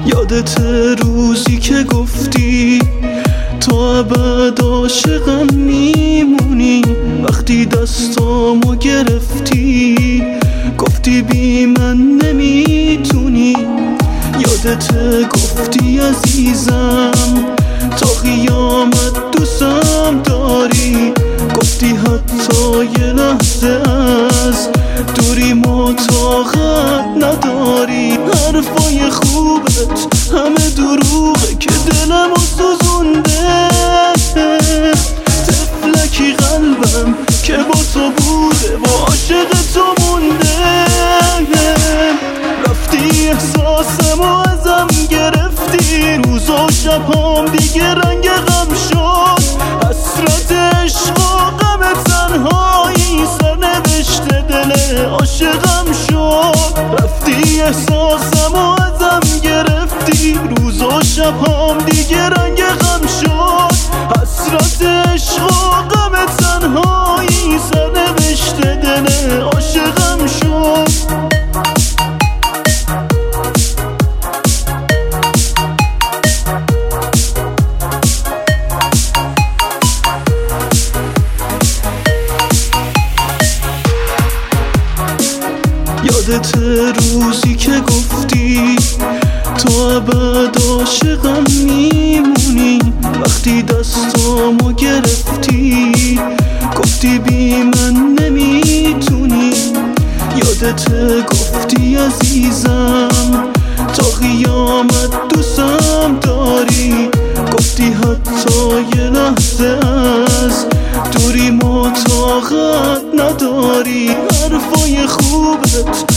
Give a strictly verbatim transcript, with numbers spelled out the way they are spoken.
یادت روزی که گفتی تا ابد عاشقم میمونی، وقتی دستامو گرفتی گفتی بی من نمیتونی. یادت گفتی عزیزم تا قیامت دوستم داری، گفتی حتی یه لحظه از دوری ما طاقت نداری. حرفای خوبت همه دروغه که دلمو سوزونده، طفلکی قلبم که با تو بوده و عاشق تو مونده. رفتی احساسمو ازم گرفتی، روز و شبام دیگه رنگ غم شد. حسرت عشق و غم تنهایی سرنوشت دل عاشقم شد. رفتی احساسمو ازم گرفتی، روز و شبام دیگه رنگ غم شد. حسرت عشق و غم تنهایی سرنوشت دل عاشقم شد. یادت روزی که گفتی تا ابد عاشقم میمونی، وقتی دستامو گرفتی گفتی بی من نمیتونی. یادت گفتی عزیزم تا قیامت دوستم داری، گفتی حتی یه لحظه از دوری ما طاقت نداری. حرفای خوبت